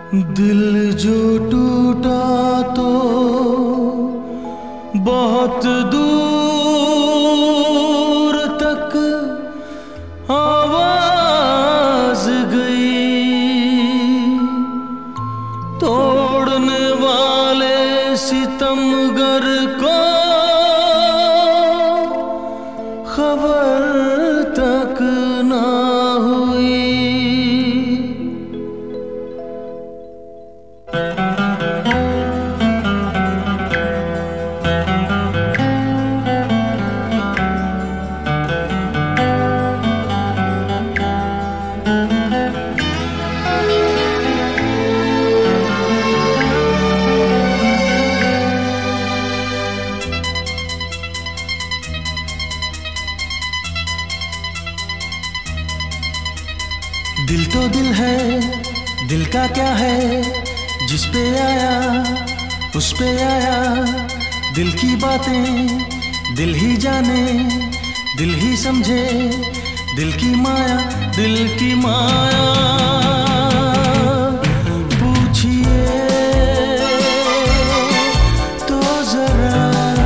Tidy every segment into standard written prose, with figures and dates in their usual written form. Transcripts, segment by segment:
दिल जो टूटा तो बहुत दूर तक आवाज गई। तोड़ने वाले सितमगर को खबर तक ना हुई। दिल तो दिल है, दिल का क्या है, जिस पे आया उस पे आया। दिल की बातें दिल ही जाने, दिल ही समझे, दिल की माया, दिल की माया। पूछिए तो जरा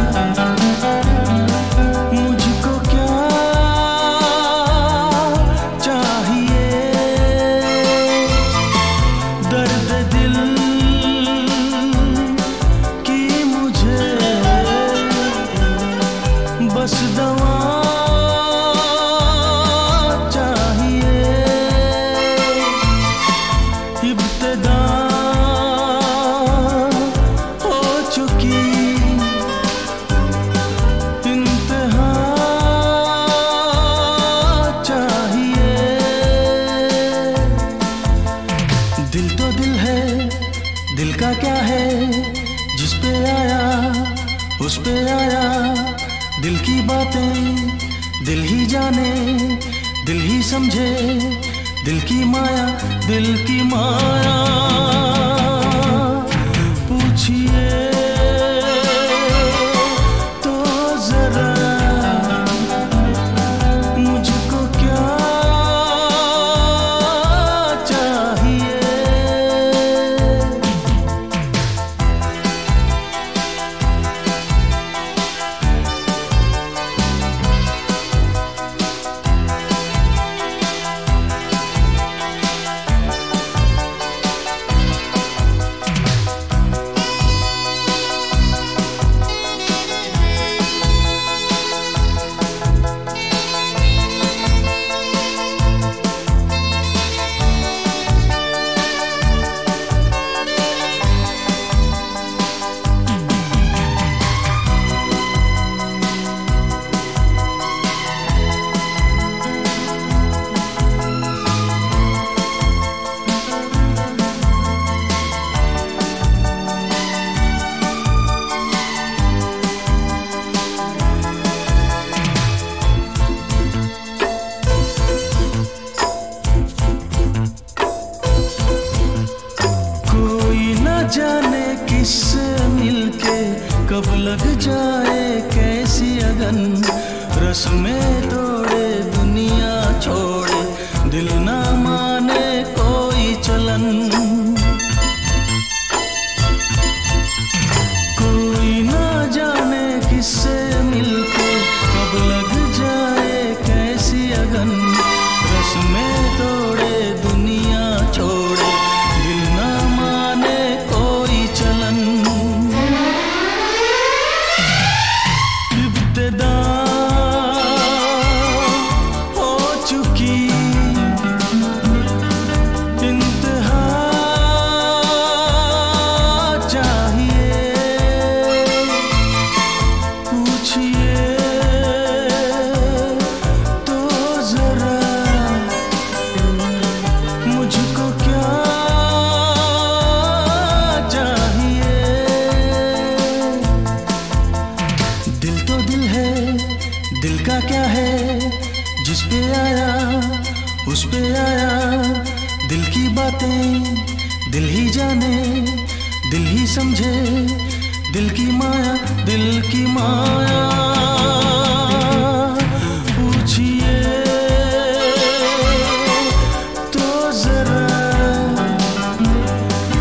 मुझको क्या चाहिए। दर्द दिल की मुझे बस दवा चाहिए। इब्तिदा हो चुकी, इंतहा चाहिए। दिल तो दिल है, दिल का क्या है, जिस पे आया उस पे आया। दिल की बातें दिल ही जाने, दिल ही समझे, दिल की माया, दिल की माया। पूछिए तो जरा मुझको क्या चाहिए। जाने किससे मिलके कब लग जाए कैसी अगन। रस्में तोड़े दुनिया छोड़े, दिल ना माने कोई चलन। कोई ना जाने किससे मिलके कब लग जाए कैसी अगन। रस्में तोड़े दुनिया छोड़े, दिल ना माने कोई चलन। इब्तिदा हो चुकी, इंतहा चाहिए। पूछिए तो जरा मुझको क्या चाहिए। दिल तो दिल है, दिल का क्या है, जिस पे आया उस पे आया। दिल की बातें दिल ही जाने, दिल ही समझे, दिल की माया, दिल की माया। पूछिए तो जरा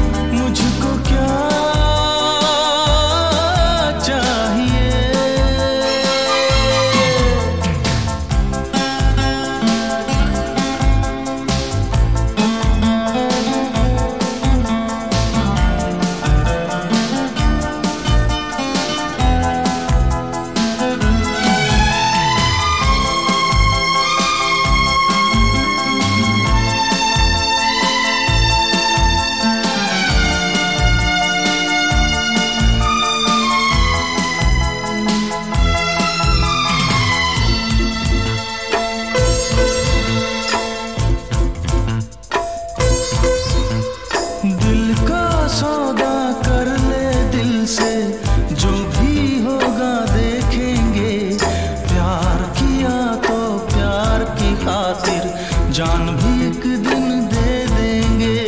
जान भी एक दिन दे देंगे।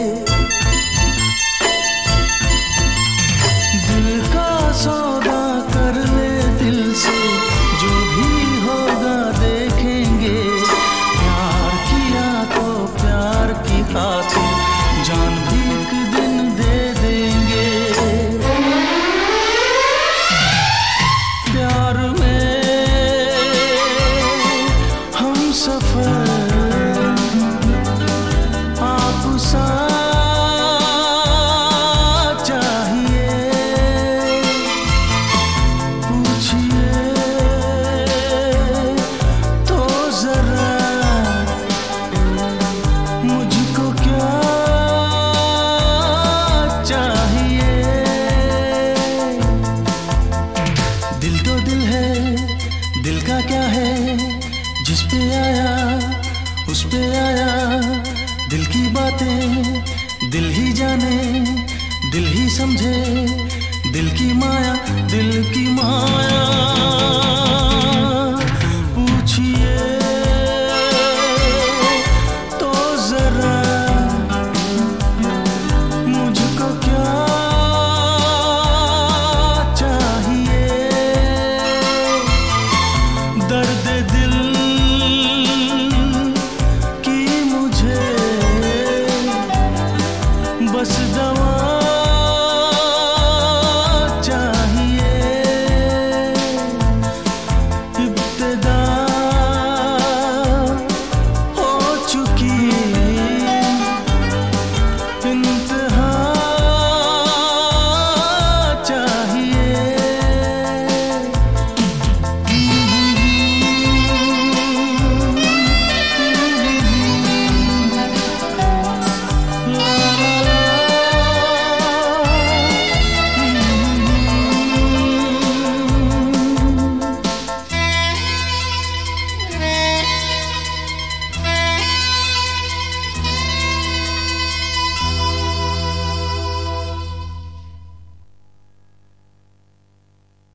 दिल का सौदा कर ले दिल से, जो भी होगा देखेंगे। प्यार किया तो प्यार की खातिर जान भी एक दिन दे देंगे। प्यार में हम सफर आप सा चाहिए, पूछिए तो जरा मुझको क्या चाहिए। दिल तो दिल है, दिल का क्या है, जिस पे आया उस पे आया। दिल की बातें दिल ही जाने, दिल ही समझे। दिल की माया, दिल की माया।